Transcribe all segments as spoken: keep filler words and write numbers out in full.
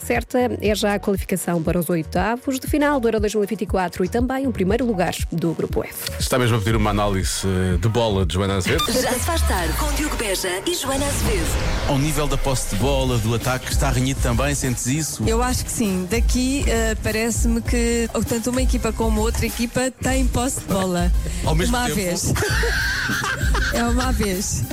certa é já a qualificação para os oitavos de final do Euro dois mil e vinte e quatro e também o primeiro lugar do Grupo F. Está mesmo a pedir uma análise de bola de Joana Azevedo? Já se faz tarde com Diogo Beja e Joana Azevedo. Ao nível da posse de bola, do ataque, está renhido também, sentes isso? Eu acho que sim. Daqui uh, parece-me que tanto uma equipa como outra equipa tem posse de bola. Ao mesmo uma tempo. vez. É uma vez.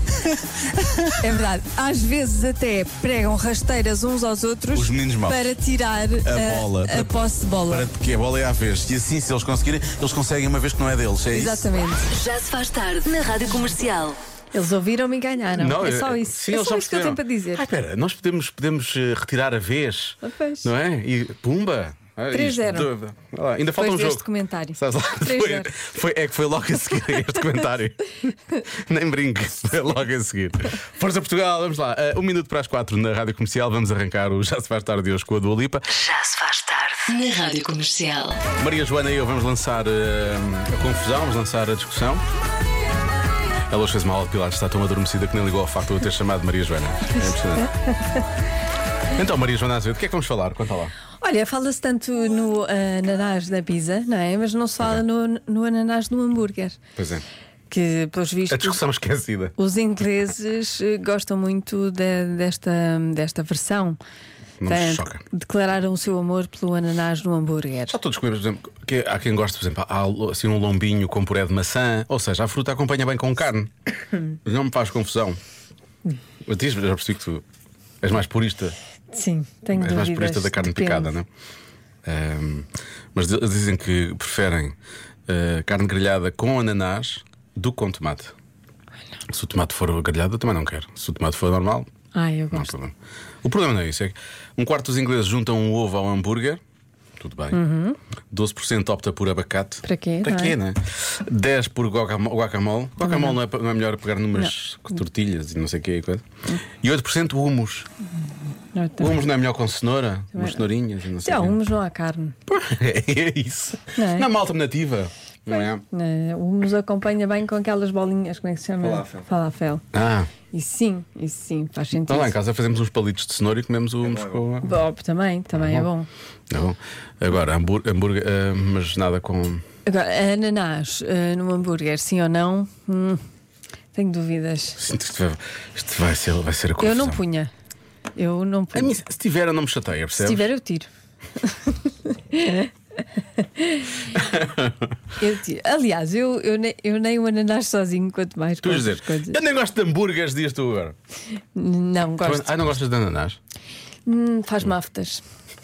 É verdade. Às vezes até pregam rasteiras uns aos outros Os meninos maus. para tirar a, bola, a, para- posse de bola. Para que a bola é à vez. E assim, se eles conseguirem, eles conseguem uma vez que não é deles. É isso? Exatamente. Já se faz tarde na Rádio Comercial. Eles ouviram-me e ganharam. é só isso. Sim, é eles só já isso que eu tenho para dizer. Ah, espera, nós podemos, podemos eh, retirar a vez, Ah, pois. não é? E pumba! Ah, três a zero. isto- do- ah, ainda falta um Depois jogo. deste comentário. Sabes lá? três a Foi, zero. foi- é que foi logo a seguir a este comentário. Nem brinque, foi logo a seguir. Força Portugal, vamos lá. Uh, um minuto para as quatro na Rádio Comercial. Vamos arrancar o Já se faz tarde de hoje com a Dua Lipa. Já se faz tarde na Rádio Comercial. Maria Joana e eu vamos lançar uh, a confusão, vamos lançar a discussão. Ela hoje fez uma aula de pilates, está tão adormecida que nem ligou ao facto de eu ter chamado Maria Joana. É impressionante. Então, Maria Joana Azevedo, o que é que vamos falar? Conta lá. Olha, fala-se tanto no ananás da pizza, não é? Mas não se fala no, no ananás do hambúrguer. Pois é. Que, pelos A vistos, discussão esquecida. os ingleses eh, gostam muito de- desta, desta versão. Não me Portanto, choca. declararam o seu amor pelo ananás no hambúrguer. Já todos comemos, por exemplo, que há quem goste, por exemplo, há assim um lombinho com puré de maçã, ou seja, a fruta acompanha bem com carne. Não me faz confusão. Eu te- já percebi que tu és mais purista, Sim, tenho és mais dúvidas. purista da carne Depende. picada, não é? Ahm, mas eles dizem que preferem ah, carne grelhada com ananás do que com tomate. Se o tomate for grelhado, eu também não quero. Se o tomate for normal, Ai, eu não há gosto. problema. O problema não é isso, é que um quarto dos ingleses juntam um ovo ao hambúrguer. Tudo bem. doze por cento opta por abacate. Para quê, Para não é? quê, né? dez por guacamole. Guacamole, guacamole não, é, não é melhor pegar numas tortilhas e não sei o que e coisa. E oito por cento hummus. Não, O também. hummus não é melhor com cenoura, umas cenourinhas e não sei Já, o quê. hummus não há carne. É isso. Não é? Não é uma alternativa, não é? Eh, O hummus acompanha bem com aquelas bolinhas, como é que se chama? Falafel. Falafel. Ah, Isso sim, isso sim, faz sentido. então lá em casa fazemos uns palitos de cenoura e comemos o hummus com. Bom, também, também é bom. Tá bom. Agora, hambúrguer, hambúrguer ah, mas nada com. Agora, ananás eh, no hambúrguer, sim ou não? Hum, tenho dúvidas. Sinto que isto vai, isto vai ser, vai ser a confusão. Eu não punha. Eu não A punha. mim, se tiver, eu não me chateia, percebes? Se tiver, eu tiro. eu tiro. Aliás, eu, eu, nem, eu nem o ananás sozinho, quanto mais Tu com vais outras dizer, coisas. eu nem gosto de hambúrgueres, dias tu agora. Não gosto. Ah, não gostas de ananás? Hum, faz-me aftas.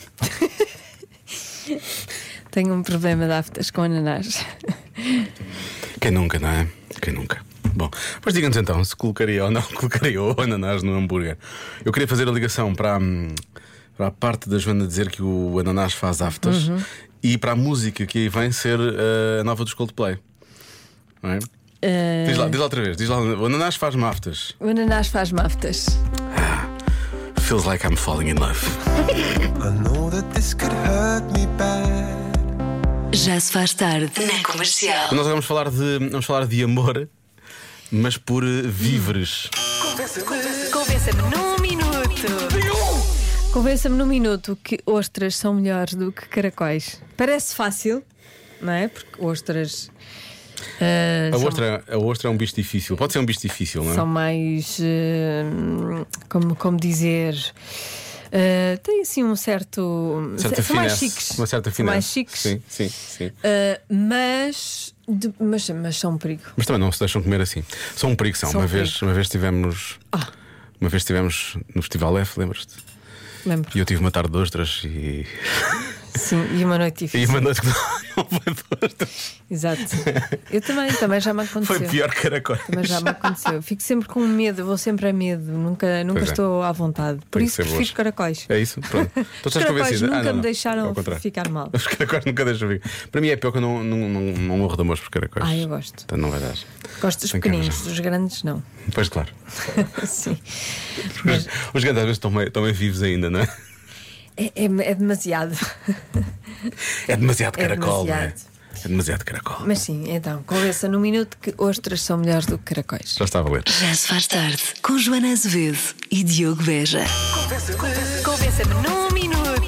Tenho um problema de aftas com ananás. Quem nunca, não é? Quem nunca. Bom, pois diga-nos então se colocaria ou não colocaria o ananás no hambúrguer. Eu queria fazer a ligação para, hum, para a parte da Joana dizer que o ananás faz aftas e para a música que aí vem ser uh, a nova dos Coldplay. Não é? Eh, Diz lá, diz lá outra vez. Diz lá, o ananás faz-me aftas. O ananás faz-me aftas. Feels like I'm falling in love. I know that this could hurt me bad. Já se faz tarde na Comercial. Nós vamos falar de, vamos falar de amor, mas por uh, víveres. Convença-me num minuto. Convença-me num minuto que ostras são melhores do que caracóis. Parece fácil, não é? Porque ostras. eh, A são- ostra, a ostra é um bicho difícil. Pode ser um bicho difícil, não é? São mais. eh, como, como dizer. eh, tem assim um certo. Certa são mais finesse, chiques. uma certa São finesse. mais chiques. Sim, sim, sim. Eh, mas, de- mas. Mas são um perigo. Mas também não se deixam comer assim. São um perigo, são. São Uma um vez, perigo. uma vez tivemos. Uma vez estivemos no Festival F, lembras-te? Lembro. E eu tive uma tarde de ostras e. Sim, e uma noite E difícil. uma noite que não, não foi de ostras. Exato. Eu também, também já me aconteceu. Foi pior que caracóis. Também já me aconteceu. Eu fico sempre com medo, eu vou sempre a medo, nunca, nunca Pois é. estou à vontade. Por Tem que isso ser prefiro boas. caracóis. É isso? Pronto. Tu Os estás caracóis convencida? nunca Ah, não, me não. deixaram Ao contrário. ficar mal. Os caracóis nunca deixam vir. Para mim é pior que eu não, não, não, não morro de amor por caracóis. Ah, eu gosto. Portanto, não vai dar. Gosto dos Tem que pequeninos, arranjar. dos grandes não. Pois claro. Sim. Os, os grandes às vezes estão meio, estão meio vivos ainda, não é? É, é, é demasiado. É demasiado É caracol, não é? demasiado. É demasiado caracol. Mas sim, então, convença num minuto que ostras são melhores do que caracóis. Já está a valer. Já se faz tarde com Joana Azevedo e Diogo Beja. Convença-me num minuto.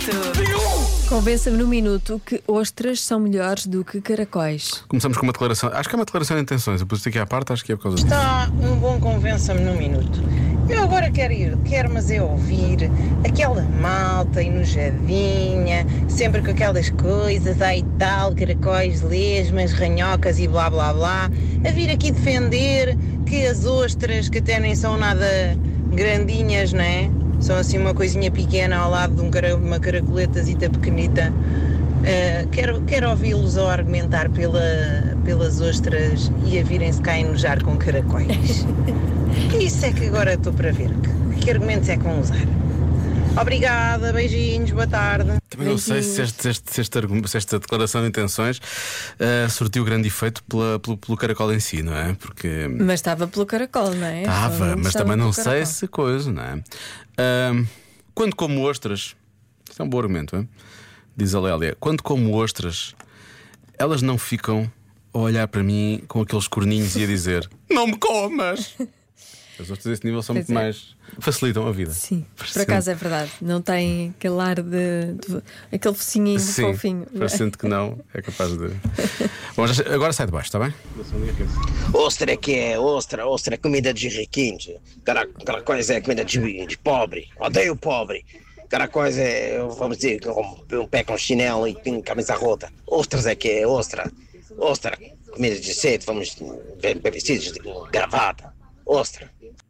Convença-me num minuto que ostras são melhores do que caracóis. Começamos com uma declaração. Acho que é uma declaração de intenções. Eu pus isto aqui à parte, acho que é por causa disso. Está um bom convença-me num minuto. Eu agora quero ir, quero mas é ouvir aquela malta enojadinha, sempre com aquelas coisas, aí tal, caracóis, lesmas, ranhocas e blá blá blá, a vir aqui defender que as ostras, que até nem são nada grandinhas, não é? São assim uma coisinha pequena ao lado de um cara, uma caracoletazita pequenita. Uh, quero, quero ouvi-los a argumentar pela, pelas ostras e a virem-se cá enojar com caracóis. Isso é que agora estou para ver. Que, que argumentos é que vão usar? Obrigada, beijinhos, boa tarde. Também não sei se, este, este, se, este, se esta declaração de intenções uh, surtiu grande efeito pela, pelo, pelo caracol em si, não é? Porque. Mas estava pelo caracol, não é? Estava, mas estava também não pelo sei caracol. se coisa, não é? Uh, quando como ostras, isto é um bom argumento, não é? Diz a Lélia, quando como ostras, elas não ficam a olhar para mim com aqueles corninhos e a dizer: não me comas! As ostras desse nível são Pois muito é. mais. Facilitam a vida. Sim, por Parecendo- acaso é verdade. Não tem aquele ar de. de aquele focinhinho Sim, fofinho. não é? parecendo que não, é capaz de. Bom, já- agora sai de baixo, está bem? Ostra é que é, ostra, ostra é comida de riquinhos. Cara, caracóis é comida de, de pobre. Odeio pobre. Caracóis é, vamos dizer, um, um pé com chinelo e com camisa rota. Ostras é que é, ostra. Ostra, comida de sede, vamos ver vestidos de gravata. Ostra.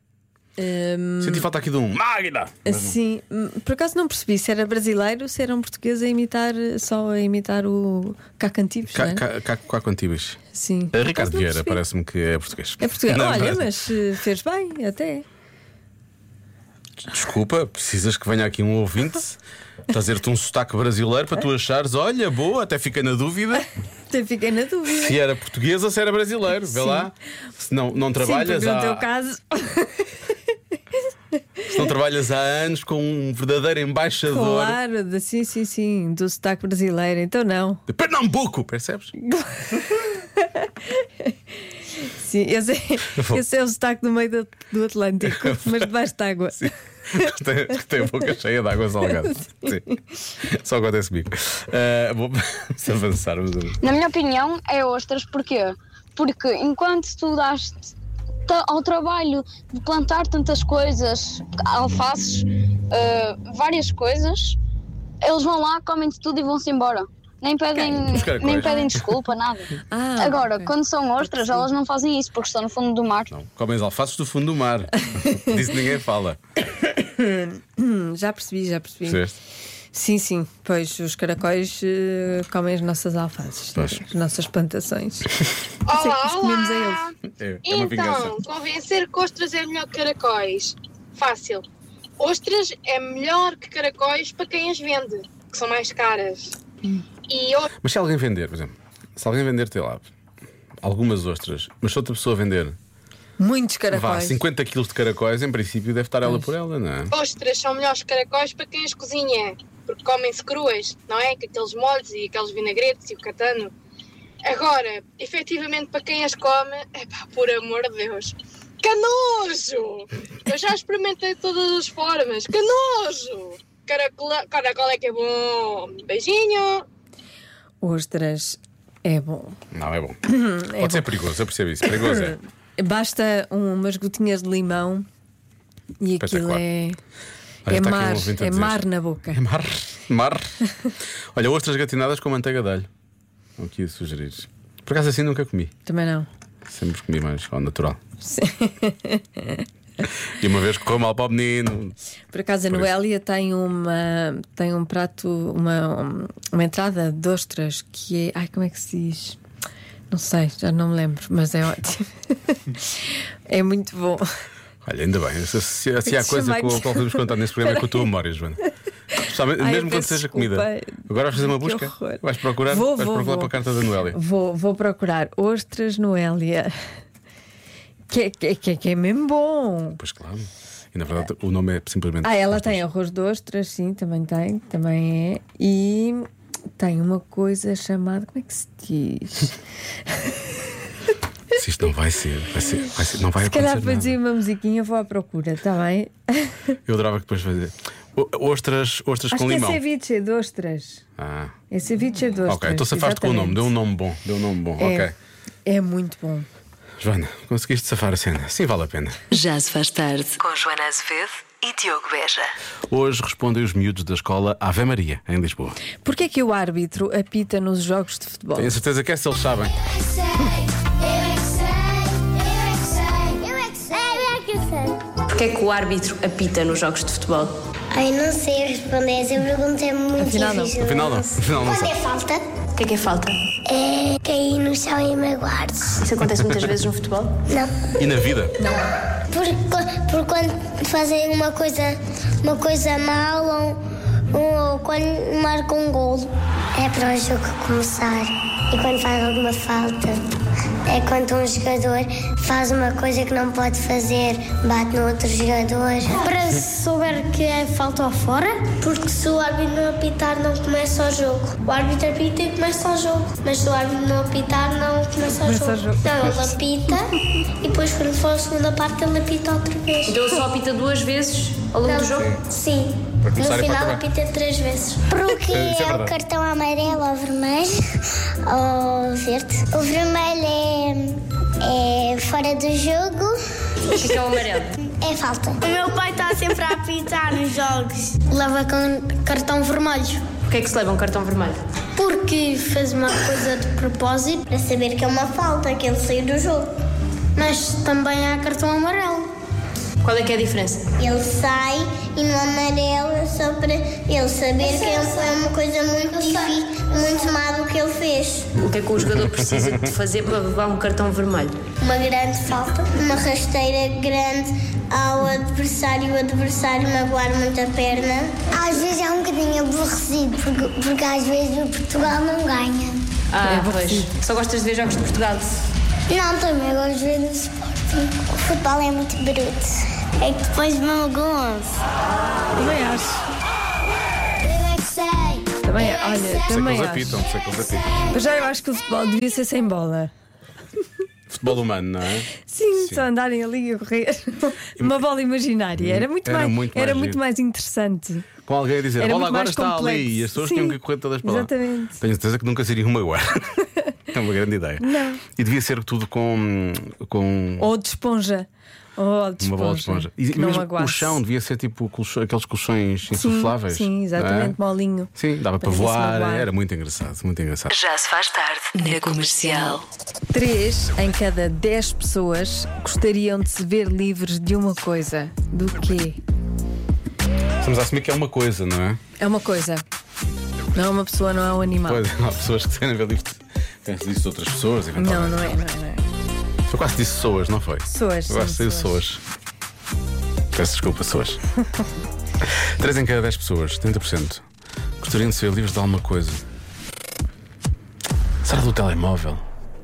Senti falta aqui de um Magda! Sim, hum, por acaso não percebi se era brasileiro ou se era um português a imitar, só a imitar o Cacantibes, não é? Cá Contibas. Sim. A Por Ricardo acaso não Vieira percebi. parece-me que é português. É português. Não, Olha, parece- mas eh, fez bem, até. Desculpa, precisas que venha aqui um ouvinte trazer-te um sotaque brasileiro para tu achares, olha, boa, até fiquei na dúvida Até fiquei na dúvida. se era português ou se era brasileiro. Vê Sim. lá. Se não, não Sim, trabalhas porque no teu há, caso, se não trabalhas há anos com um verdadeiro embaixador claro, de- sim, sim, sim, do sotaque brasileiro, então não. de Pernambuco, percebes? Sim, esse é, esse é o sotaque do meio do, do Atlântico, mas debaixo de água. Tem, tem a boca cheia de água salgada. Sim. Só acontece comigo. Uh, bom, vamos avançar. Vamos avançar. Na minha opinião, é ostras. Porquê? Porque enquanto tu dás ao trabalho de plantar tantas coisas, alfaces, uh, várias coisas, eles vão lá, comem-te tudo e vão-se embora. Nem pedem, Os caracóis. nem pedem desculpa, nada. Ah, Agora, ok. quando são ostras, elas não fazem isso porque estão no fundo do mar. Não, comem as alfaces do fundo do mar. Disso ninguém fala. Hum, já percebi, já percebi. Percebeste? Sim, sim, pois os caracóis eh, comem as nossas alfaces, Pois. as nossas plantações. Olá, Os comemos a olá! eles. É, é uma vingança. Então, convencer que ostras é melhor que caracóis. Fácil. Ostras é melhor que caracóis para quem as vende, que são mais caras. E o- Mas se alguém vender, por exemplo, se alguém vender, sei lá, algumas ostras, mas se outra pessoa vender, Muitos vá, caracóis. cinquenta quilos de caracóis, em princípio deve estar ela por ela, não é? ostras são melhores que caracóis para quem as cozinha, porque comem-se cruas, não é? Com aqueles molhos e aqueles vinagretes e o catano. Agora, efetivamente, para quem as come, epá, por amor de Deus, que nojo! Eu já experimentei de todas as formas, que nojo! Caracol, caracol é que é bom! Beijinho! Ostras é bom. Não, é bom. Pode ser perigoso, eu percebo isso. Perigoso é. Basta um- umas gotinhas de limão e aquilo Espetacular. é, Olha, é está aqui um mar, ouvinte a é dizer. mar na boca. É mar. Mar. Olha, ostras gatinadas com manteiga de alho. Estão aqui a sugerir. Por acaso assim nunca comi. Também não. Sempre comi mais ao natural. E uma vez correu mal para o menino. Por acaso a Por isso. Noélia tem uma tem um prato, uma, uma entrada de ostras que é. Ai, como é que se diz? Não sei, já não me lembro, mas é ótimo. É muito bom. Olha, ainda bem. Se, se, se há Se coisa chamar- com a qual podemos contar nesse programa é com a tua memória, Joana. Especialmente- Ai, eu mesmo quando peço seja desculpa. comida. Agora vais fazer uma Que busca. horror. Vais procurar, Vou, vais vou, procurar vou. para a carta da Noélia. Vou, vou procurar ostras Noélia. Que, é- que, é- que, é- que é mesmo bom. Pois claro. E na verdade o nome é simplesmente. Ah, ela ostras. tem arroz de ostras, sim, também tem, também é. E tem uma coisa chamada. Como é que se diz? Se isto não vai ser, vai ser, vai ser não vai Se calhar acontecer para nada. dizer uma musiquinha, vou à procura, está bem? Eu adorava que depois fazer O- Ostras, ostras Acho com que limão. é ceviche de ostras. Ah. É ceviche de ostras. Ok, então safaste com o nome, deu um nome bom. Deu um nome bom, É, ok. é muito bom. Joana, conseguiste safar a cena? Sim, vale a pena. Já se faz tarde. Com Joana Azevedo e Diogo Beja. Hoje respondem os miúdos da escola Ave Maria, em Lisboa. Porquê é que o árbitro apita nos jogos de futebol? Tenho certeza que é se eles sabem. Porquê é que o árbitro apita nos jogos de futebol? Ai, não sei responder. Essa pergunta é muito Afinal não. difícil. Afinal não. Afinal não Quando é sei. falta, O que é que é falta? é cair no chão e magoar-se. Isso acontece muitas vezes no futebol? Não. E na vida? Porque, porque quando fazem uma coisa, uma coisa mal ou, ou quando marcam um golo, é para o jogo começar. E quando faz alguma falta, é quando um jogador faz uma coisa que não pode fazer, bate no outro jogador. Para souber que é falta ou fora? Porque se o árbitro não apitar, não começa o jogo. O árbitro apita e começa o jogo. Mas se o árbitro não apitar, não começa o Começa jogo. o jogo. Não, ele apita e depois, quando for a segunda parte, ele apita outra vez. Então ele só apita duas vezes ao longo Não, do jogo? Sim. Para No começar e para final acabar. apita três vezes. Porque Isso é é o verdade. cartão amarelo ou vermelho ou verde. O vermelho é, é fora do jogo. O que é que é o amarelo? É falta. O meu pai está sempre a apitar nos jogos. Leva com cartão vermelho. Porquê é que se leva um cartão vermelho? Porque fez uma coisa de propósito para saber que é uma falta, que ele saiu do jogo. Mas também há cartão amarelo. Qual é que é a diferença? Ele sai e no amarelo é só para ele saber que ele foi uma coisa muito difícil, muito má do que ele fez. O que é que o jogador precisa de fazer para levar um cartão vermelho? Uma grande falta, uma rasteira grande ao adversário, o adversário magoar muito a perna. Às vezes é um bocadinho aborrecido, porque, porque às vezes o Portugal não ganha. Ah, pois. Só gostas de ver jogos de Portugal? Não, também gosto de ver no Sporting. O futebol é muito bruto. É que depois magoam-se. Também acho. Eu é que sei. Também, olha, Sei que também eles acho. apitam, sei que eles apitam. Mas já eu acho que o futebol devia ser sem bola. Futebol humano, não é? Sim, só andarem ali a correr. Uma bola imaginária. Era muito Era mais, muito mais era muito giro. mais interessante. Com alguém a dizer, Era a bola muito agora mais está complexo. ali e as pessoas Sim, tinham que correr todas para lá. exatamente. Tenho certeza que nunca seria uma agora. É uma grande ideia. Não. E devia ser tudo com, com Ou de esponja. Ou de uma bola de esponja. esponja. E que não mesmo magoasse. o chão devia ser tipo colcho- aqueles colchões insufláveis. Sim, exatamente, não é? molinho. Sim, dava para, Para ninguém se voar. magoar. Era muito engraçado, muito engraçado. Já se faz tarde. Na Comercial. Três em cada dez pessoas gostariam de se ver livres de uma coisa. Do quê? Estamos a assumir que é uma coisa, não é? É uma coisa. Não é uma pessoa, não é um animal. Pois, há pessoas que querem ver livros. Penso disso de outras pessoas, Não, eventualmente. não é, não é, não é. Eu quase disse pessoas, não foi? Pessoas, Eu quase sim, disse pessoas. Peço desculpa, pessoas. Três em cada dez pessoas, trinta por cento, gostariam de ser livres de alguma coisa. Será do telemóvel?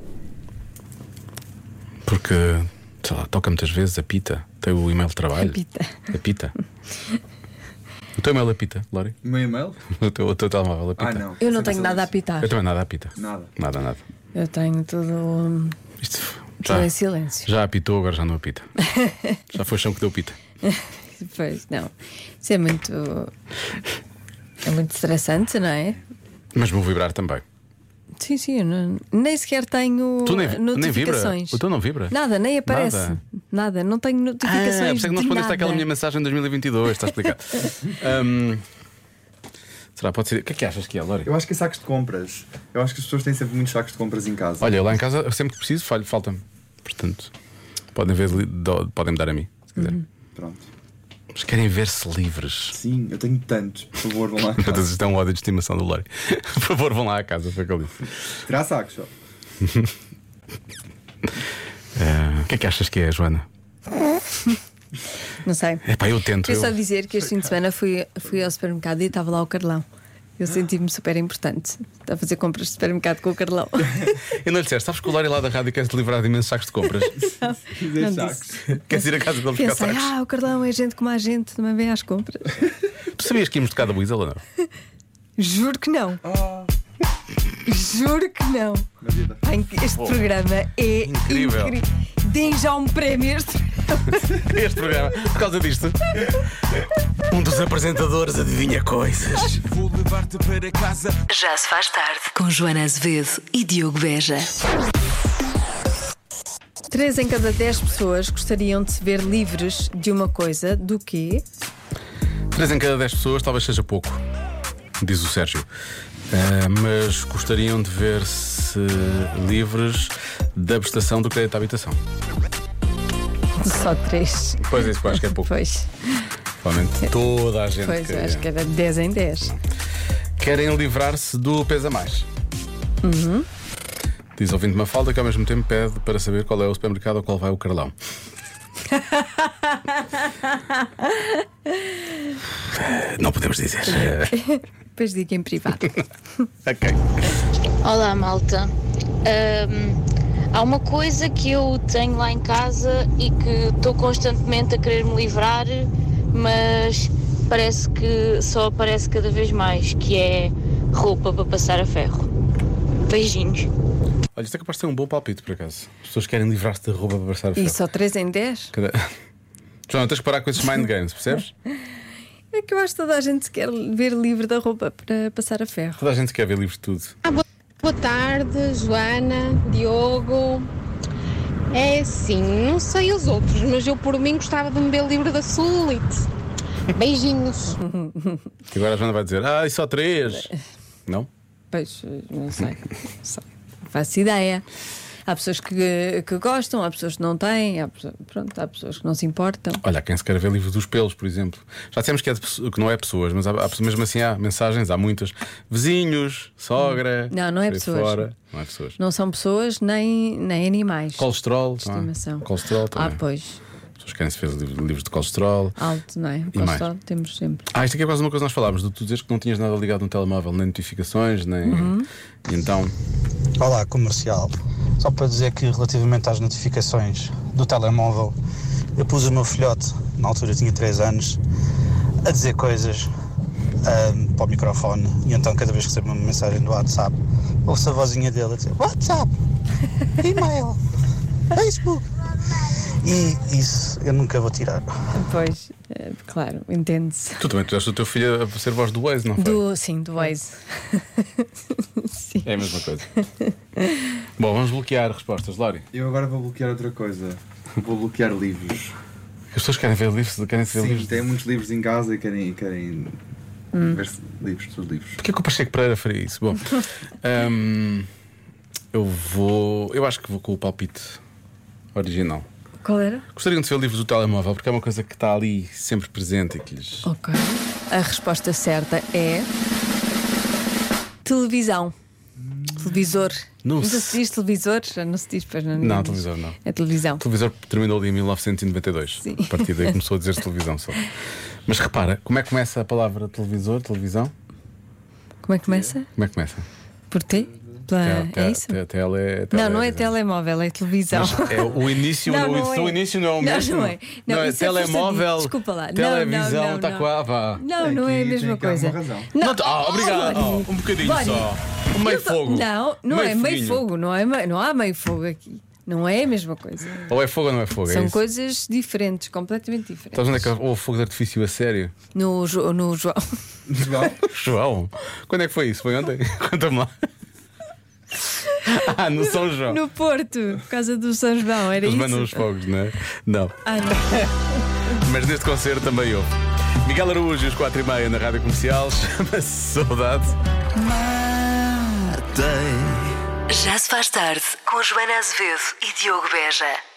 Porque, sei lá, toca muitas vezes, apita. Tem o e-mail de trabalho. Apita. Apita. O teu e-mail apita, Lori? O meu e-mail? O teu, o teu telemóvel apita? Ah, não. Eu não tenho nada a apitar. Eu também nada apita. Nada. Nada, nada. Eu tenho tudo. Isto Tudo em silêncio. Já apitou, agora já não apita. Já foi chão que deu pita. Pois, não. Isso é muito. É muito estressante, não é? Mas vou vibrar também. Sim, sim, eu não, nem sequer tenho Tu nem- nem vibra? notificações. O teu não vibra? Nada, nem aparece. Nada? Nada, não tenho Ah, notificações. por isso é que não de respondeste nada. àquela minha mensagem de dois mil e vinte e dois, está explicado. Hum, será? Pode ser. O que é que achas que é, Lori? Eu acho que é sacos de compras. Eu acho que as pessoas têm sempre muitos sacos de compras em casa. Olha, eu lá em casa, sempre que preciso, falho- falta-me. Portanto, podem ver, li- do- podem me dar a mim, se quiserem. Pronto. Mas querem ver-se livres. Sim, eu tenho tantos. Por favor, vão lá. Meu Deus, isto é um ódio de estimação do Lori. Por favor, vão lá à casa, foi o que eu disse. Tirar sacos só. Eh, O que é que achas que é, Joana? Não sei. É pá, eu tento. Queria só Eu... dizer que este fim de semana fui, fui ao supermercado e estava lá o Carlão. Eu senti-me super importante. Está a fazer compras de supermercado com o Carlão. Eu não lhe disseste, sabes que o Lori lá da rádio quer-se livrar de imensos sacos de compras? Não sacos. Queres ir a casa dele buscar Pensei, sacos? ah, o Carlão é gente como a gente, também vem às compras. Tu sabias que íamos tocar da Weasel ou não? Juro que não. Oh, Juro que não. na vida. Ai, Este programa é Incrível. incrível. Deem já um prémio. Este... este programa por causa disto. Um dos apresentadores adivinha coisas. Vou levar-te para casa. Já se faz tarde. Com Joana Azevedo e Diogo Beja. Três em cada dez pessoas gostariam de se ver livres de uma coisa. Do quê? Três em cada dez pessoas talvez seja pouco, diz o Sérgio. Uh, mas gostariam de ver-se livres da prestação do crédito à habitação. Só três. Pois é, isso eu acho que é pouco. Pois. Provavelmente toda a gente. Pois, queria. acho que era dez em dez. Querem livrar-se do peso a mais. Uhum. Diz ouvinte Mafalda que ao mesmo tempo pede para saber qual é o supermercado ao qual vai o Carlão. Não podemos dizer. Depois digo em privado. Ok. Olá, malta. Ahm, há uma coisa que eu tenho lá em casa e que estou constantemente a querer me livrar, mas parece que só aparece cada vez mais, que é roupa para passar a ferro. Beijinhos. Olha, isto é capaz de ser um bom palpite, por acaso. As pessoas querem livrar-se de roupa para passar a ferro. E só três em dez? Cada... João, tens que parar com esses mind games, percebes? É que eu acho que toda a gente se quer ver livre da roupa para passar a ferro. Toda a gente quer ver livre de tudo. Ah, boa, boa tarde, Joana, Diogo. É assim, não sei os outros, mas eu por mim gostava de me ver livre da celulite. Beijinhos. E agora a Joana vai dizer: ah, e só três. Não? Pois, não sei. Não sei. Não faço ideia. Há pessoas que, que gostam, há pessoas que não têm, há, pronto, há pessoas que não se importam. Olha, quem se quer ver livre dos pelos, por exemplo. Já dissemos que, é de, que não é pessoas, mas há, há, mesmo assim há mensagens, há muitas. Vizinhos, sogra. Não, não é pessoas. Fora. Não é pessoas. Não são pessoas nem, nem animais. Colesterol, de estimação. Ah, colesterol também. Ah, pois. As pessoas querem se ver livres de colesterol. Alto, não é? O colesterol temos sempre. Ah, isto aqui é quase uma coisa que nós falámos, de tu dizeres que não tinhas nada ligado no telemóvel, nem notificações, nem. Uhum. E então. Olá, comercial. Só para dizer que relativamente às notificações do telemóvel, eu pus o meu filhote, na altura tinha três anos, a dizer coisas um, para o microfone, e então cada vez que recebo uma mensagem do WhatsApp, ouço a vozinha dele a dizer WhatsApp, e-mail, Facebook. E isso eu nunca vou tirar. Pois, é, claro, entende-se. Tu também tiveste o teu filho a ser voz do Waze, não foi? Do, sim, do Waze. Sim. É a mesma coisa. Bom, vamos bloquear respostas, Lori. Eu agora vou bloquear outra coisa. Vou bloquear livros. As pessoas querem ver livros, querem ver Sim, livros. têm muitos livros em casa e querem, querem hum. ver livros, seus livros. Porquê que o Pacheco Pereira faria isso? Bom, um, eu vou. Eu acho que vou com o palpite original. Qual era? Gostariam de ver livros do telemóvel, porque é uma coisa que está ali sempre presente e que lhes... Ok. A resposta certa é televisão. Hum. Televisor. Não, não se diz televisor? Já não se diz para não. Não, televisor não. É televisão. O televisor terminou ali em mil novecentos e noventa e dois. Sim. A partir daí começou a dizer televisão só. Mas repara, como é que começa a palavra televisor, televisão? Como é que começa? Como é que começa? Por T? Pela... Te, te, é isso? Te, tele, é tele, não, não é telemóvel, é televisão. Mas é o início, não, não, não é. o início não é o mesmo. Não, não é. Não, não é telemóvel. É desculpa lá. Televisão, não, não, está não. com a vá. Não, não é a mesma coisa. Não, ah, obrigado. Oh, um bocadinho Boni. Só. Um meio tô... fogo. Não, não meio é meio foguinho. Fogo. Não, é meio... não há meio fogo aqui. Não é a mesma coisa. Ou é fogo ou não é fogo? São é coisas diferentes, completamente diferentes. Estás onde é que houve fogo de artifício a sério? No, no João. João? João? Quando é que foi isso? Foi ontem? Conta-me lá. Ah, no São João. No Porto, por causa do São João, era Eles isso? Eles mandam os fogos, não é? Não. Ah, não. Mas neste concerto também houve. Miguel Araújo, às quatro e meia na Rádio Comercial, chama-se Saudade. Já se faz tarde com Joana Azevedo e Diogo Beja.